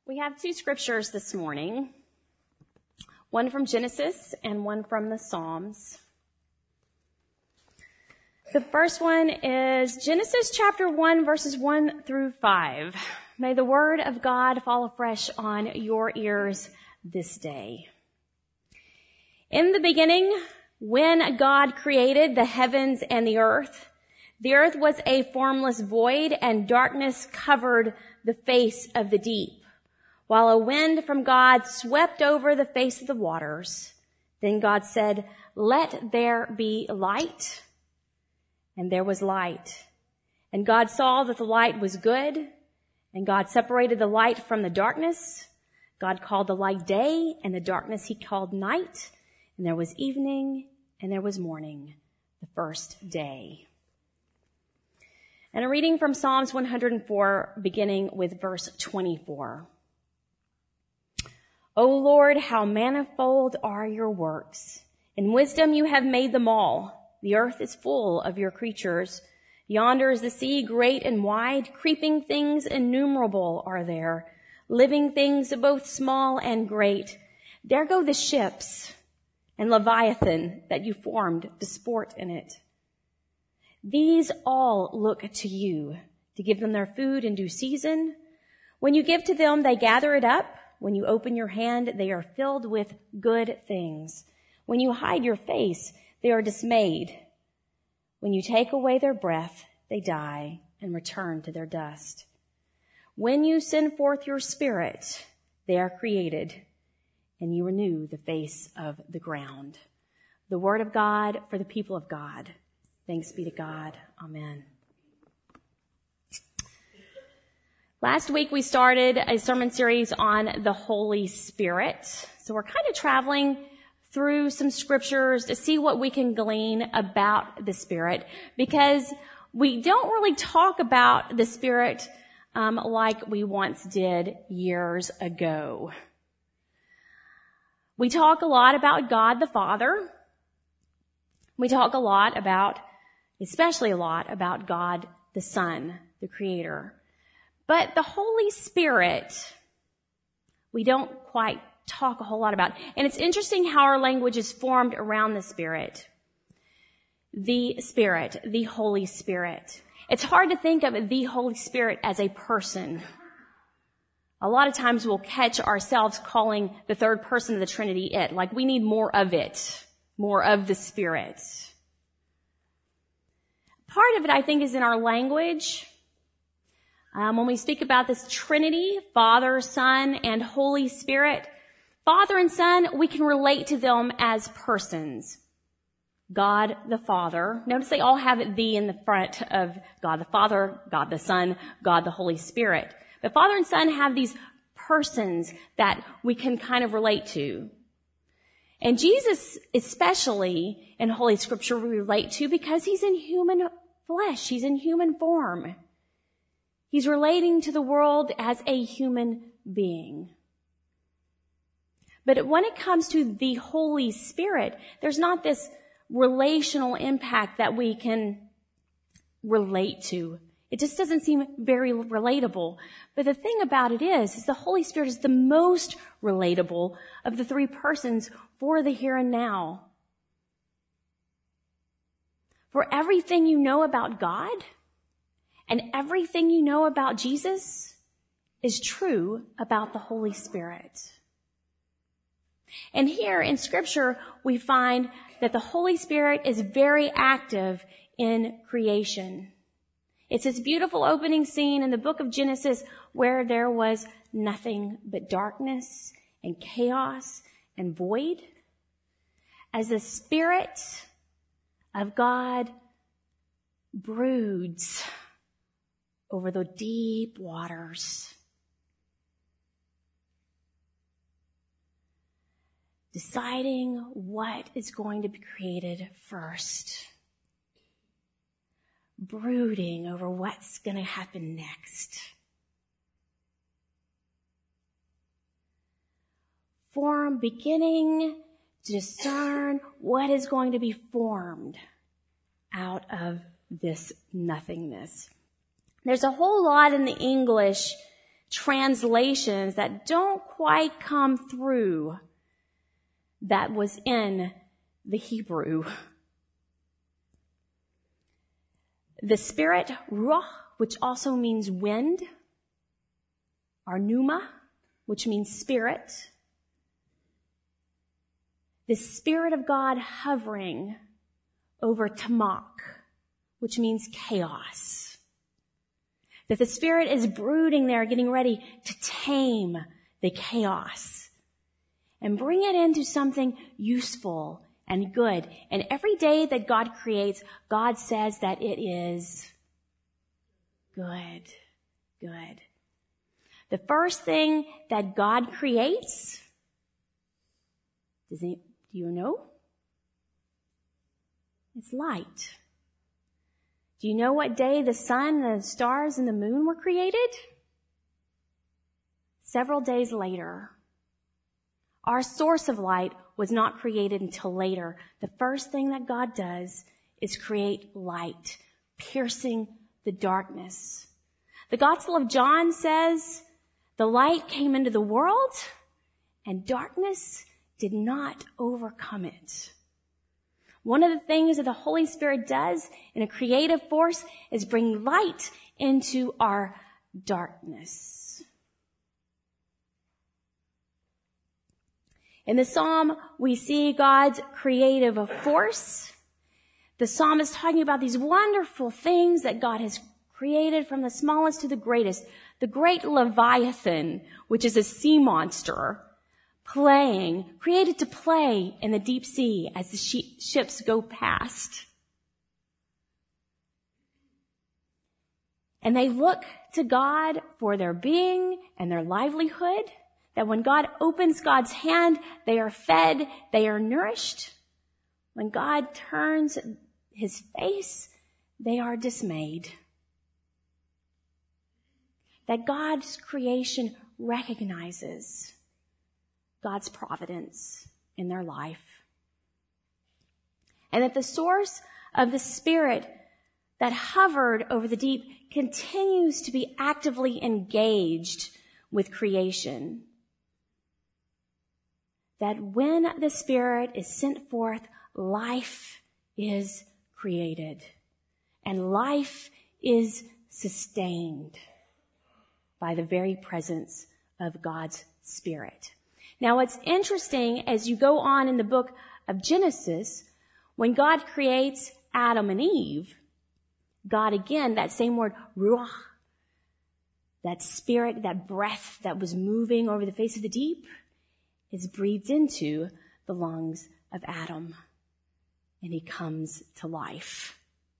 We have two scriptures this morning, one from Genesis and one from the Psalms. The first one is Genesis chapter 1, verses 1 through 5. May the word of God fall afresh on your ears this day. In the beginning, when God created the heavens and the earth was a formless void, and darkness covered the face of the deep, while a wind from God swept over the face of the waters. Then God said, "Let there be light." And there was light. And God saw that the light was good, and God separated the light from the darkness. God called the light day, and the darkness he called night. And there was evening, and there was morning, the first day. And a reading from Psalms 104, beginning with verse 24. O Lord, how manifold are your works. In wisdom you have made them all. The earth is full of your creatures. Yonder is the sea, great and wide. Creeping things innumerable are there. Living things both small and great. There go the ships and Leviathan that you formed to sport in it. These all look to you to give them their food in due season. When you give to them, they gather it up. When you open your hand, they are filled with good things. When you hide your face, they are dismayed. When you take away their breath, they die and return to their dust. When you send forth your spirit, they are created, and you renew the face of the ground. The word of God for the people of God. Thanks be to God. Amen. Last week we started a sermon series on the Holy Spirit. So we're kind of traveling through some scriptures to see what we can glean about the Spirit, because we don't really talk about the Spirit like we once did years ago. We talk a lot about God the Father. We talk especially a lot about God the Son, the Creator. But the Holy Spirit, we don't quite talk a whole lot about. And it's interesting how our language is formed around the Spirit. The Spirit, the Holy Spirit. It's hard to think of the Holy Spirit as a person. A lot of times we'll catch ourselves calling the third person of the Trinity it, like we need more of it, more of the Spirit. Part of it, I think, is in our language. When we speak about this Trinity, Father, Son, and Holy Spirit, Father and Son, we can relate to them as persons. God the Father. Notice they all have the in the front of God the Father, God the Son, God the Holy Spirit. But Father and Son have these persons that we can kind of relate to. And Jesus, especially in Holy Scripture, we relate to because he's in human flesh. He's in human form. He's relating to the world as a human being. But when it comes to the Holy Spirit, there's not this relational impact that we can relate to. It just doesn't seem very relatable. But the thing about it is the Holy Spirit is the most relatable of the three persons for the here and now. For everything you know about God and everything you know about Jesus is true about the Holy Spirit. And here in Scripture, we find that the Holy Spirit is very active in creation. It's this beautiful opening scene in the book of Genesis where there was nothing but darkness and chaos and void. As the Spirit of God broods over the deep waters, deciding what is going to be created first, brooding over what's going to happen next. Beginning to discern what is going to be formed out of this nothingness. There's a whole lot in the English translations that don't quite come through that was in the Hebrew. The Spirit, ruach, which also means wind, or pneuma, which means spirit. The Spirit of God hovering over tamak, which means chaos. That the Spirit is brooding there, getting ready to tame the chaos and bring it into something useful and good. And every day that God creates, God says that it is good. Good. The first thing that God creates, do you know? It's light. Do you know what day the sun, the stars, and the moon were created? Several days later. Our source of light was not created until later. The first thing that God does is create light, piercing the darkness. The Gospel of John says, the light came into the world, and darkness did not overcome it. One of the things that the Holy Spirit does in a creative force is bring light into our darkness. In the psalm, we see God's creative force. The psalm is talking about these wonderful things that God has created, from the smallest to the greatest. The great Leviathan, which is a sea monster, created to play in the deep sea as the ships go past. And they look to God for their being and their livelihood, that when God opens God's hand, they are fed, they are nourished. When God turns his face, they are dismayed. That God's creation recognizes God's providence in their life. And that the source of the Spirit that hovered over the deep continues to be actively engaged with creation. That when the Spirit is sent forth, life is created. And life is sustained by the very presence of God's Spirit. Now, what's interesting as you go on in the book of Genesis, when God creates Adam and Eve, God again, that same word, ruach, that spirit, that breath that was moving over the face of the deep, is breathed into the lungs of Adam, and he comes to life.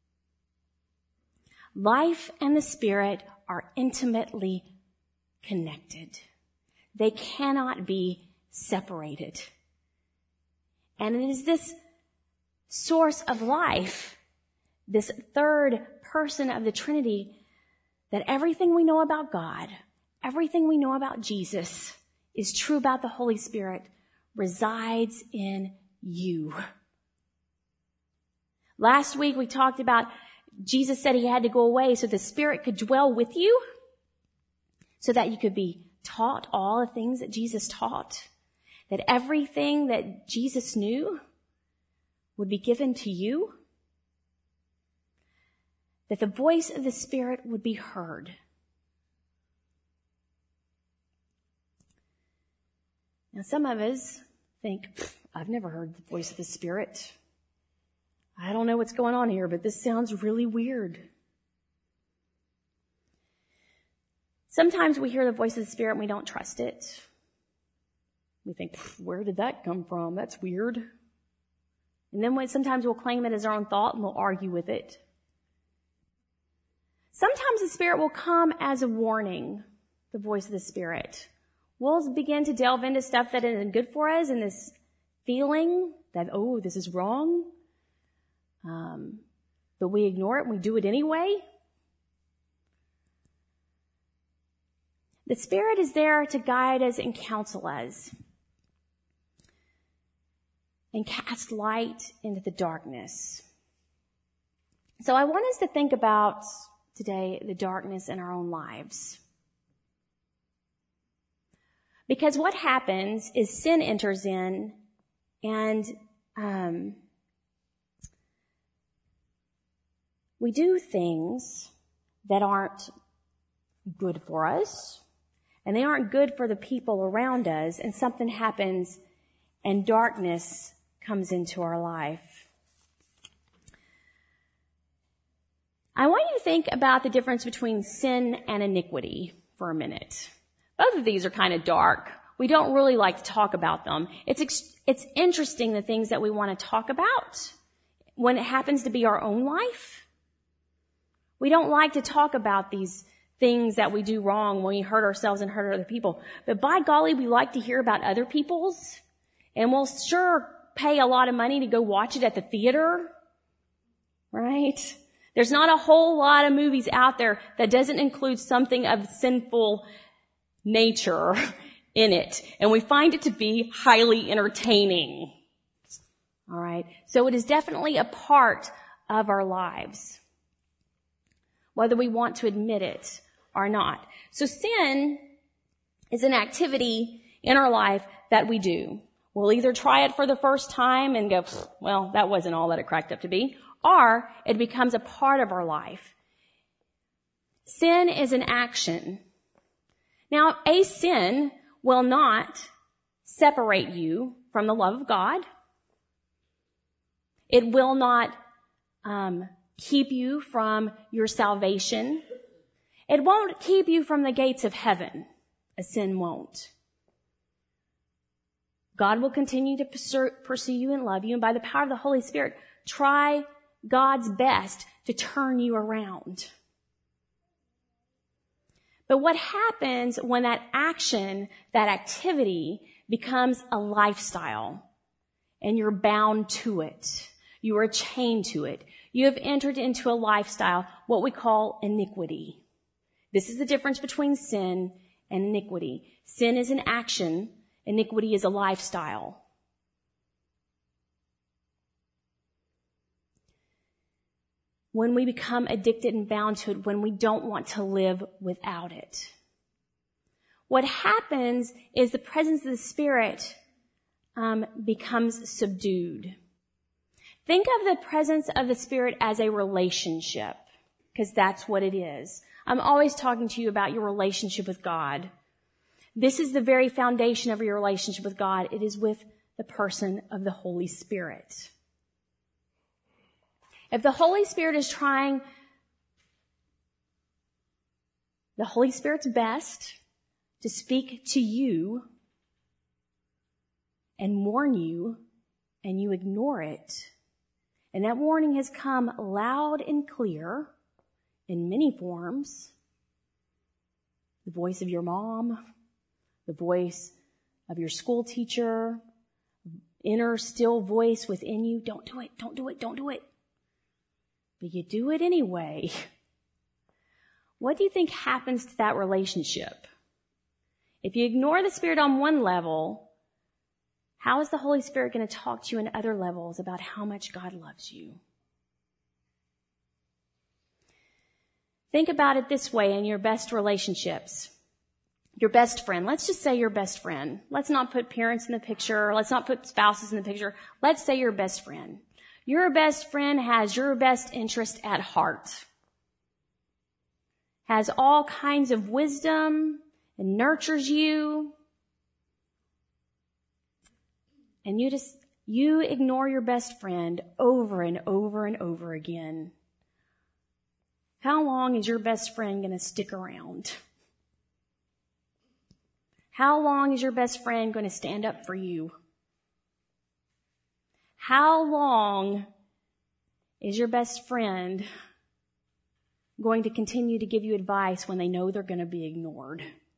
Life and the Spirit are intimately connected. They cannot be separated. And it is this source of life, this third person of the Trinity, that everything we know about God, everything we know about Jesus, is true about the Holy Spirit, resides in you. Last week we talked about Jesus said he had to go away so the Spirit could dwell with you, so that you could be taught all the things that Jesus taught, that everything that Jesus knew would be given to you, that the voice of the Spirit would be heard. Now, some of us think, I've never heard the voice of the Spirit. I don't know what's going on here, but this sounds really weird. Sometimes we hear the voice of the Spirit and we don't trust it. We think, where did that come from? That's weird. And then sometimes we'll claim it as our own thought and we'll argue with it. Sometimes the Spirit will come as a warning, the voice of the Spirit. We'll begin to delve into stuff that isn't good for us and this feeling that, oh, this is wrong. But we ignore it and we do it anyway. The Spirit is there to guide us and counsel us and cast light into the darkness. So I want us to think about today the darkness in our own lives. Because what happens is sin enters in, and we do things that aren't good for us, and they aren't good for the people around us, and something happens and darkness comes into our life. I want you to think about the difference between sin and iniquity for a minute. Both of these are kind of dark. We don't really like to talk about them. It's interesting, the things that we want to talk about when it happens to be our own life. We don't like to talk about these things that we do wrong when we hurt ourselves and hurt other people. But by golly, we like to hear about other people's, and we'll sure pay a lot of money to go watch it at the theater, right? There's not a whole lot of movies out there that doesn't include something of sinful nature in it. And we find it to be highly entertaining. All right. So it is definitely a part of our lives, whether we want to admit it or not. So sin is an activity in our life that we do. We'll either try it for the first time and go, well, that wasn't all that it cracked up to be, or it becomes a part of our life. Sin is an action. Now, a sin will not separate you from the love of God. It will not keep you from your salvation. It won't keep you from the gates of heaven. A sin won't. God will continue to pursue you and love you, and by the power of the Holy Spirit, try God's best to turn you around. But what happens when that action, that activity, becomes a lifestyle, and you're bound to it? You are chained to it. You have entered into a lifestyle, what we call iniquity. This is the difference between sin and iniquity. Sin is an action. Iniquity is a lifestyle. When we become addicted and bound to it, when we don't want to live without it. What happens is the presence of the Spirit becomes subdued. Think of the presence of the Spirit as a relationship, because that's what it is. I'm always talking to you about your relationship with God. This is the very foundation of your relationship with God. It is with the person of the Holy Spirit. If the Holy Spirit is trying the Holy Spirit's best to speak to you and warn you, and you ignore it, and that warning has come loud and clear in many forms, the voice of your mom, the voice of your school teacher, inner still voice within you, don't do it, don't do it, don't do it. But you do it anyway. What do you think happens to that relationship? If you ignore the Spirit on one level, how is the Holy Spirit going to talk to you in other levels about how much God loves you? Think about it this way in your best relationships. Your best friend. Let's just say your best friend. Let's not put parents in the picture. Let's not put spouses in the picture. Let's say your best friend. Your best friend has your best interest at heart. Has all kinds of wisdom and nurtures you. And you ignore your best friend over and over and over again. How long is your best friend going to stick around? How long is your best friend going to stand up for you? How long is your best friend going to continue to give you advice when they know they're going to be ignored?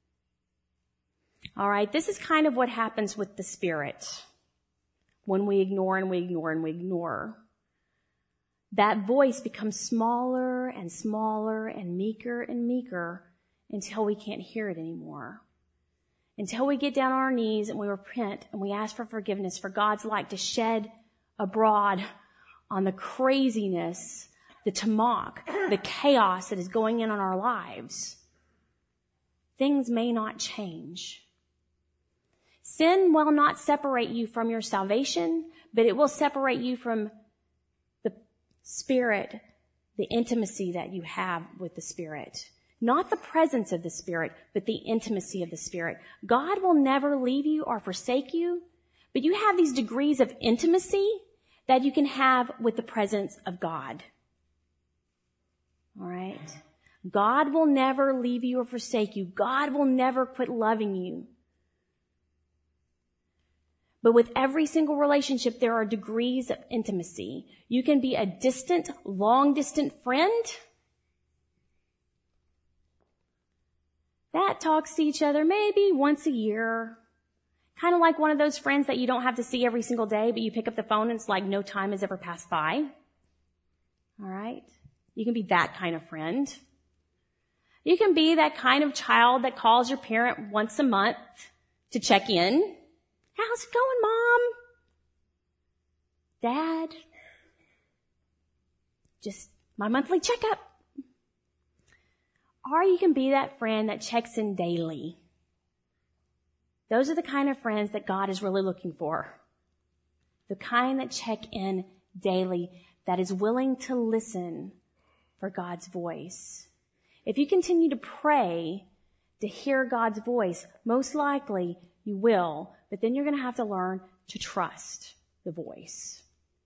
All right, this is kind of what happens with the Spirit when we ignore and we ignore and we ignore. That voice becomes smaller and smaller and meeker until we can't hear it anymore. Until we get down on our knees and we repent and we ask for forgiveness for God's light to shed abroad on the craziness, the tamak, the chaos that is going in our lives. Things may not change. Sin will not separate you from your salvation, but it will separate you from the Spirit, the intimacy that you have with the Spirit. Not the presence of the Spirit, but the intimacy of the Spirit. God will never leave you or forsake you, but you have these degrees of intimacy that you can have with the presence of God. All right? God will never leave you or forsake you. God will never quit loving you. But with every single relationship, there are degrees of intimacy. You can be a distant, long-distant friend that talks to each other maybe once a year. Kind of like one of those friends that you don't have to see every single day, but you pick up the phone and it's like no time has ever passed by. All right? You can be that kind of friend. You can be that kind of child that calls your parent once a month to check in. How's it going, Mom? Dad? Just my monthly checkup. Or you can be that friend that checks in daily. Those are the kind of friends that God is really looking for. The kind that check in daily, that is willing to listen for God's voice. If you continue to pray to hear God's voice, most likely you will, but then you're going to have to learn to trust the voice.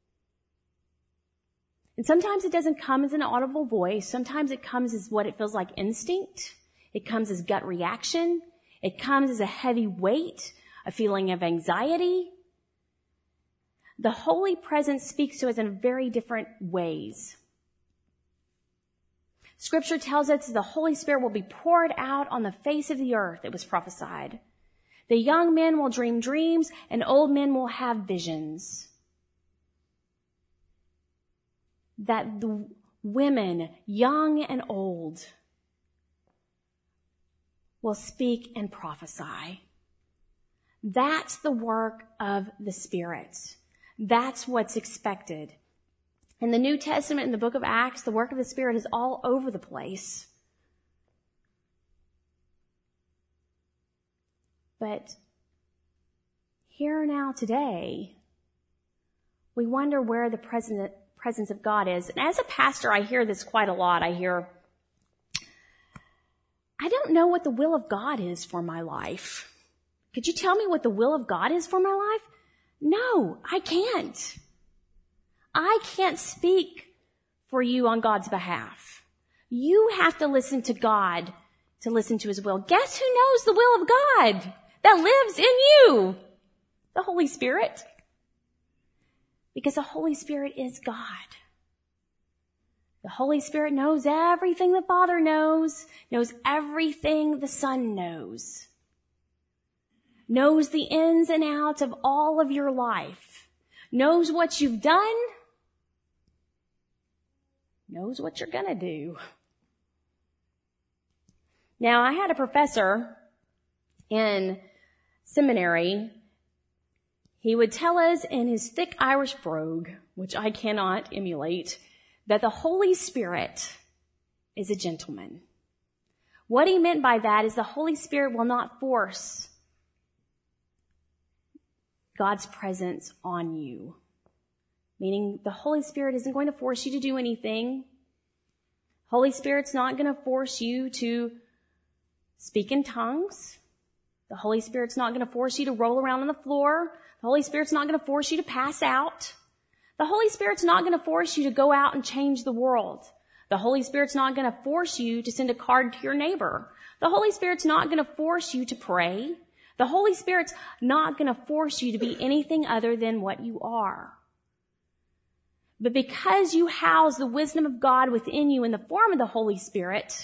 And sometimes it doesn't come as an audible voice. Sometimes it comes as what it feels like instinct. It comes as gut reaction. It comes as a heavy weight, a feeling of anxiety. The Holy Presence speaks to us in very different ways. Scripture tells us the Holy Spirit will be poured out on the face of the earth, it was prophesied. The young men will dream dreams, and old men will have visions. That the women, young and old, will speak and prophesy. That's the work of the Spirit. That's what's expected. In the New Testament, in the book of Acts, the work of the Spirit is all over the place. But here now today, we wonder where the presence of God is. And as a pastor, I hear this quite a lot. I hear, I don't know what the will of God is for my life. Could you tell me what the will of God is for my life? No, I can't. I can't speak for you on God's behalf. You have to listen to God to listen to His will. Guess who knows the will of God that lives in you? The Holy Spirit. Because the Holy Spirit is God. The Holy Spirit knows everything the Father knows everything the Son knows the ins and outs of all of your life, knows what you've done, knows what you're gonna do. Now, I had a professor in seminary. He would tell us in his thick Irish brogue, which I cannot emulate, that the Holy Spirit is a gentleman. What he meant by that is the Holy Spirit will not force God's presence on you. Meaning the Holy Spirit isn't going to force you to do anything. Holy Spirit's not going to force you to speak in tongues. The Holy Spirit's not going to force you to roll around on the floor. The Holy Spirit's not going to force you to pass out. The Holy Spirit's not going to force you to go out and change the world. The Holy Spirit's not going to force you to send a card to your neighbor. The Holy Spirit's not going to force you to pray. The Holy Spirit's not going to force you to be anything other than what you are. But because you house the wisdom of God within you in the form of the Holy Spirit,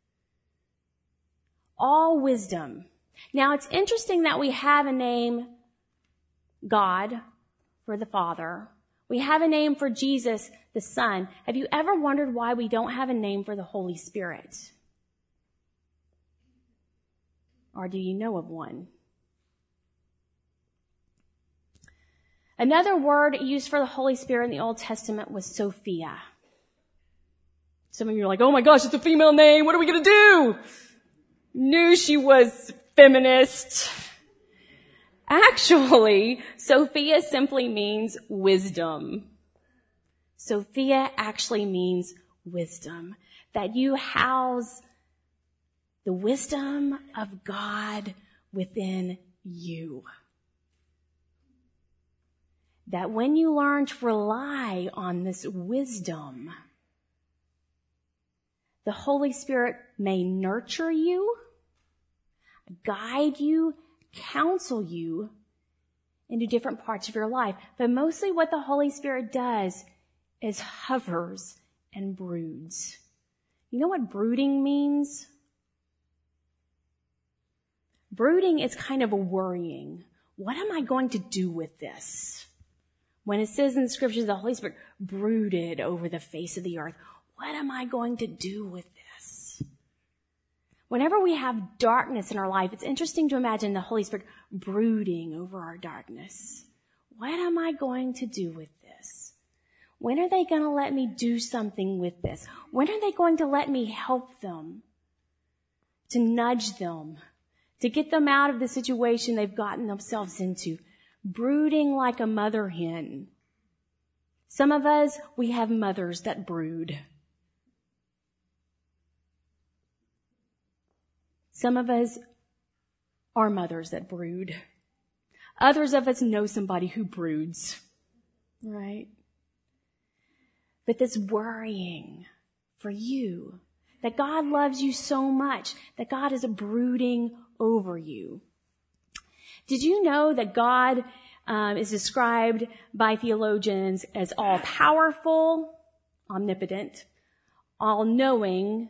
all wisdom. Now, it's interesting that we have a name, God, for the Father. We have a name for Jesus, the Son. Have you ever wondered why we don't have a name for the Holy Spirit? Or do you know of one? Another word used for the Holy Spirit in the Old Testament was Sophia. Some of you are like, oh my gosh, it's a female name. What are we going to do? Knew she was feminist. Actually, Sophia simply means wisdom. Sophia actually means wisdom. That you house the wisdom of God within you. That when you learn to rely on this wisdom, the Holy Spirit may nurture you, guide you, counsel you into different parts of your life. But mostly what the Holy Spirit does is hovers and broods. You know what brooding means? Brooding is kind of a worrying. What am I going to do with this? When it says in the scriptures, the Holy Spirit brooded over the face of the earth. What am I going to do with this? Whenever we have darkness in our life, it's interesting to imagine the Holy Spirit brooding over our darkness. What am I going to do with this? When are they going to let me do something with this? When are they going to let me help them? To nudge them, to get them out of the situation they've gotten themselves into. Brooding like a mother hen. Some of us, we have mothers that brood. Some of us are mothers that brood. Others of us know somebody who broods, right? But this worrying for you, that God loves you so much, that God is brooding over you. Did you know that God is described by theologians as all-powerful, omnipotent, all-knowing,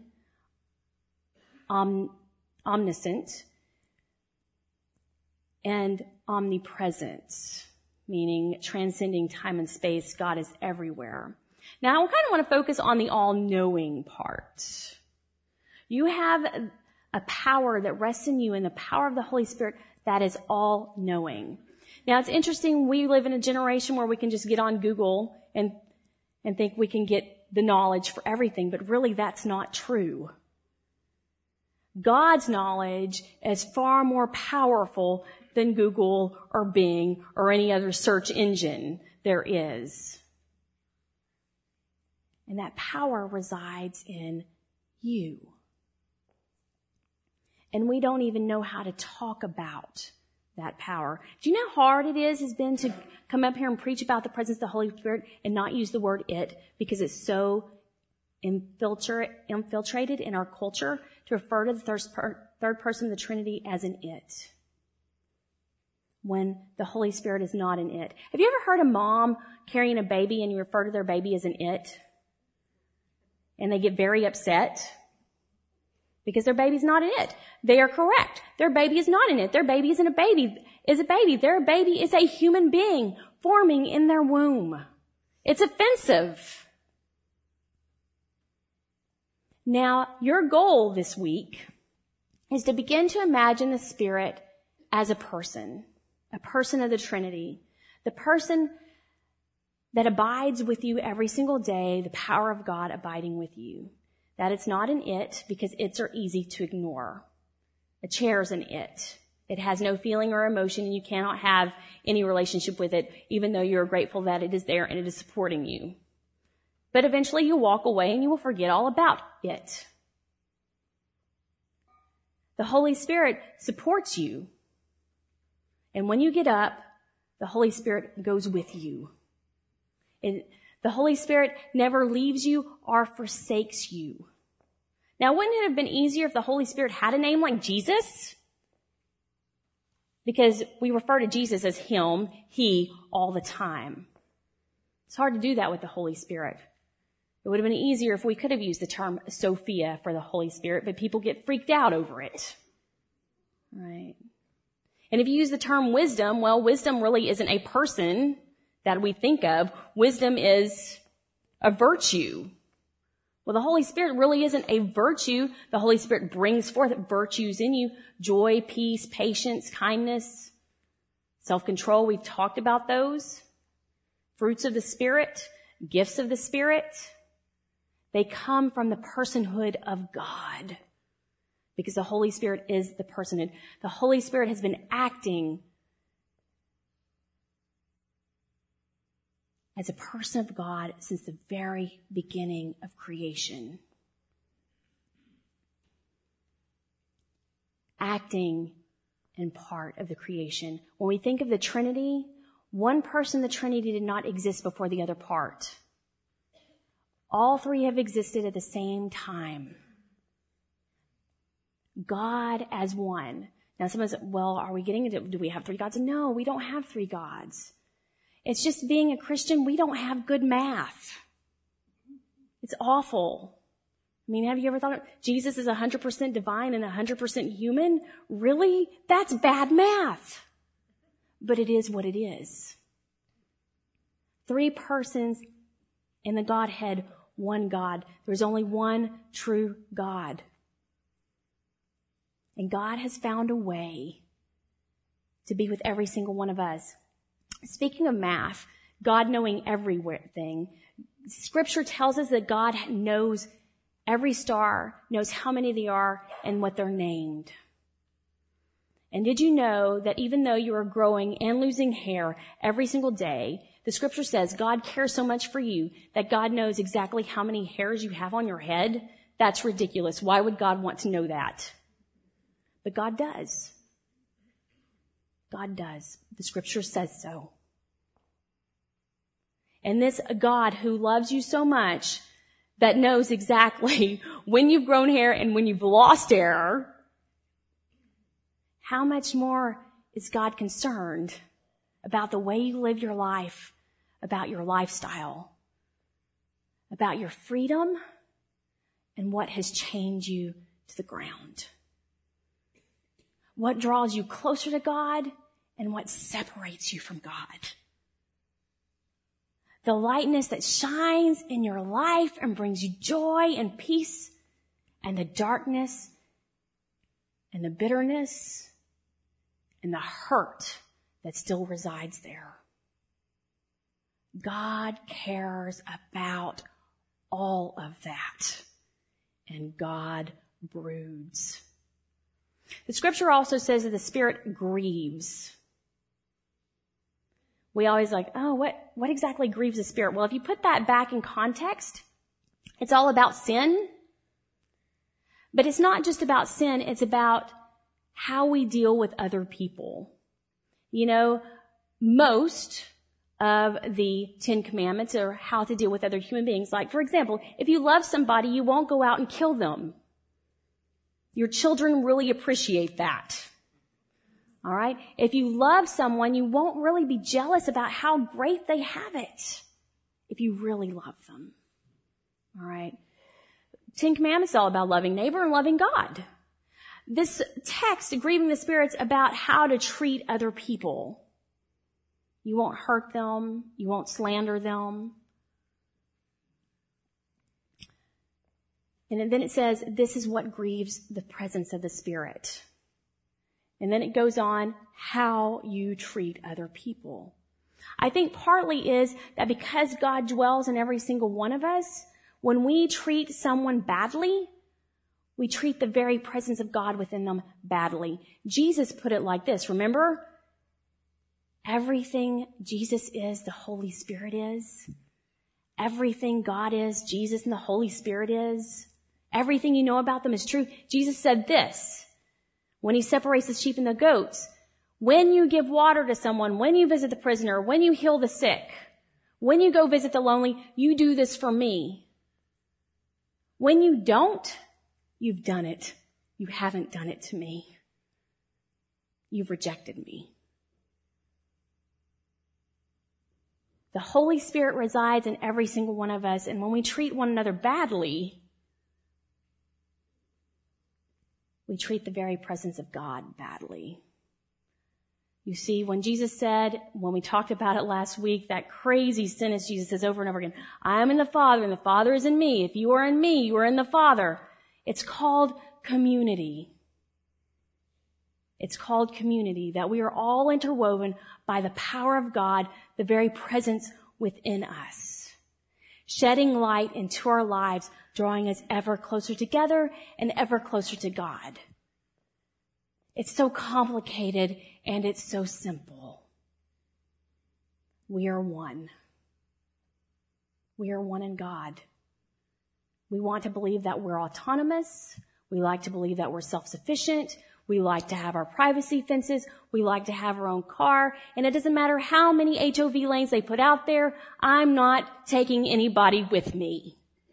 omniscient, and omnipresent, meaning transcending time and space? God is everywhere. Now, I kind of want to focus on the all-knowing part. You have a power that rests in you, and the power of the Holy Spirit that is all-knowing. Now, it's interesting, we live in a generation where we can just get on Google and think we can get the knowledge for everything, but really that's not true. God's knowledge is far more powerful than Google or Bing or any other search engine there is. And that power resides in you. And we don't even know how to talk about that power. Do you know how hard it has been to come up here and preach about the presence of the Holy Spirit and not use the word it, because it's so infiltrated in our culture to refer to the third person of the Trinity as an it, when the Holy Spirit is not an it. Have you ever heard a mom carrying a baby and you refer to their baby as an it? And they get very upset because their baby's not an it. They are correct. Their baby is not an it. Their baby isn't a baby. Is a baby. Their baby is a human being forming in their womb. It's offensive. Now, your goal this week is to begin to imagine the Spirit as a person of the Trinity, the person that abides with you every single day, the power of God abiding with you. That it's not an it, because its are easy to ignore. A chair's an it. It has no feeling or emotion, and you cannot have any relationship with it, even though you're grateful that it is there and it is supporting you. But eventually you walk away and you will forget all about it. The Holy Spirit supports you. And when you get up, the Holy Spirit goes with you. And the Holy Spirit never leaves you or forsakes you. Now, wouldn't it have been easier if the Holy Spirit had a name like Jesus? Because we refer to Jesus as him, he, all the time. It's hard to do that with the Holy Spirit. It would have been easier if we could have used the term Sophia for the Holy Spirit, but people get freaked out over it. Right? And if you use the term wisdom, well, wisdom really isn't a person that we think of. Wisdom is a virtue. Well, the Holy Spirit really isn't a virtue. The Holy Spirit brings forth virtues in you: joy, peace, patience, kindness, self-control. We've talked about those. Fruits of the Spirit, gifts of the Spirit. They come from the personhood of God, because the Holy Spirit is the personhood. The Holy Spirit has been acting as a person of God since the very beginning of creation. Acting in part of the creation. When we think of the Trinity, one person in the Trinity did not exist before the other part. All three have existed at the same time. God as one. Now someone says, well, are we getting into, do we have three gods? No, we don't have three gods. It's just being a Christian, we don't have good math. It's awful. I mean, have you ever thought Jesus is 100% divine and 100% human? Really? That's bad math. But it is what it is. Three persons in the Godhead, one God. There's only one true God. And God has found a way to be with every single one of us. Speaking of math, God knowing everything, Scripture tells us that God knows every star, knows how many they are and what they're named. And did you know that even though you are growing and losing hair every single day, the Scripture says God cares so much for you that God knows exactly how many hairs you have on your head? That's ridiculous. Why would God want to know that? But God does. God does. The Scripture says so. And this God who loves you so much that knows exactly when you've grown hair and when you've lost hair, how much more is God concerned about the way you live your life, about your lifestyle, about your freedom, and what has chained you to the ground? What draws you closer to God and what separates you from God? The lightness that shines in your life and brings you joy and peace, and the darkness and the bitterness and the hurt that still resides there. God cares about all of that, and God broods. The Scripture also says that the Spirit grieves. We always like, oh, what exactly grieves the Spirit? Well, if you put that back in context, it's all about sin. But it's not just about sin, it's about how we deal with other people. You know, most of the 10 Commandments are how to deal with other human beings. Like, for example, if you love somebody, you won't go out and kill them. Your children really appreciate that. All right? If you love someone, you won't really be jealous about how great they have it if you really love them. All right? 10 Commandments is all about loving neighbor and loving God. This text, grieving the Spirit's about how to treat other people. You won't hurt them. You won't slander them. And then it says, this is what grieves the presence of the Spirit. And then it goes on, how you treat other people. I think partly is that because God dwells in every single one of us, when we treat someone badly, we treat the very presence of God within them badly. Jesus put it like this, remember? Everything Jesus is, the Holy Spirit is. Everything God is, Jesus and the Holy Spirit is. Everything you know about them is true. Jesus said this when he separates the sheep and the goats. When you give water to someone, when you visit the prisoner, when you heal the sick, when you go visit the lonely, you do this for me. When you don't, you've done it. You haven't done it to me. You've rejected me. The Holy Spirit resides in every single one of us, and when we treat one another badly, we treat the very presence of God badly. You see, when Jesus said, when we talked about it last week, that crazy sentence Jesus says over and over again, I am in the Father and the Father is in me. If you are in me, you are in the Father. It's called community. It's called community, that we are all interwoven by the power of God, the very presence within us, shedding light into our lives, drawing us ever closer together and ever closer to God. It's so complicated and it's so simple. We are one. We are one in God. We want to believe that we're autonomous. We like to believe that we're self-sufficient. We like to have our privacy fences. We like to have our own car. And it doesn't matter how many HOV lanes they put out there. I'm not taking anybody with me.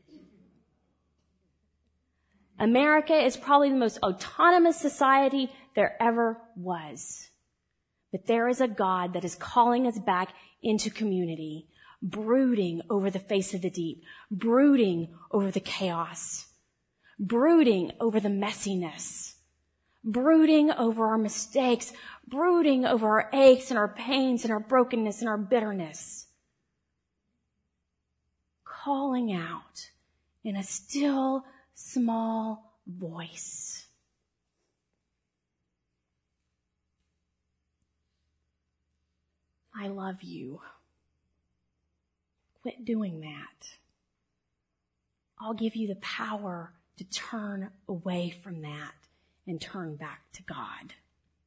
America is probably the most autonomous society there ever was. But there is a God that is calling us back into community, brooding over the face of the deep, brooding over the chaos, brooding over the messiness, brooding over our mistakes, brooding over our aches and our pains and our brokenness and our bitterness, calling out in a still, small voice. I love you. Quit doing that. I'll give you the power to turn away from that and turn back to God.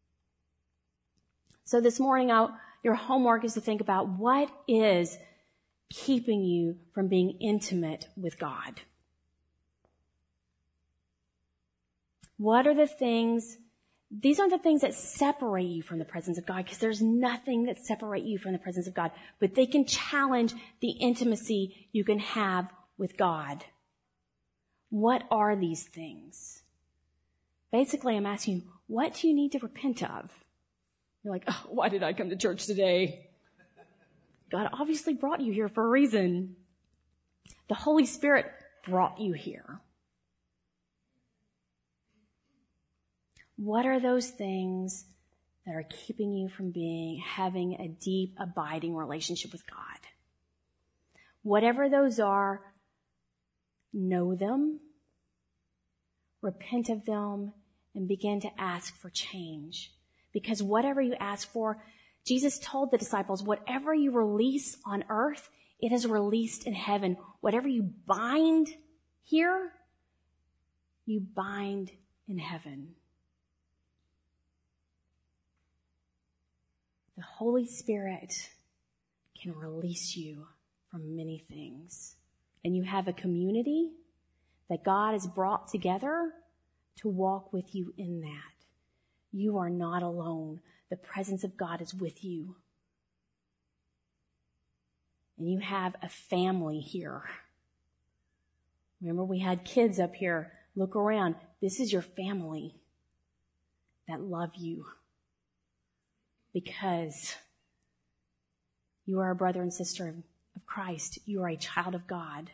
So this morning, your homework is to think about what is keeping you from being intimate with God. What are the things? These aren't the things that separate you from the presence of God, because there's nothing that separates you from the presence of God, but they can challenge the intimacy you can have with God. What are these things? Basically, I'm asking you, what do you need to repent of? You're like, oh, why did I come to church today? God obviously brought you here for a reason. The Holy Spirit brought you here. What are those things that are keeping you from having a deep, abiding relationship with God? Whatever those are, know them, repent of them, and begin to ask for change. Because whatever you ask for, Jesus told the disciples, whatever you release on earth, it is released in heaven. Whatever you bind here, you bind in heaven. The Holy Spirit can release you from many things. And you have a community that God has brought together to walk with you in that. You are not alone. The presence of God is with you. And you have a family here. Remember, we had kids up here. Look around. This is your family that love you. Because you are a brother and sister of Christ. You are a child of God.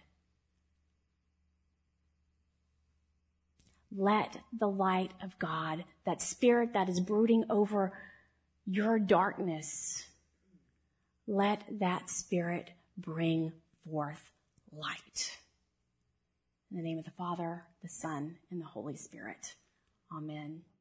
Let the light of God, that spirit that is brooding over your darkness, let that spirit bring forth light. In the name of the Father, the Son, and the Holy Spirit. Amen.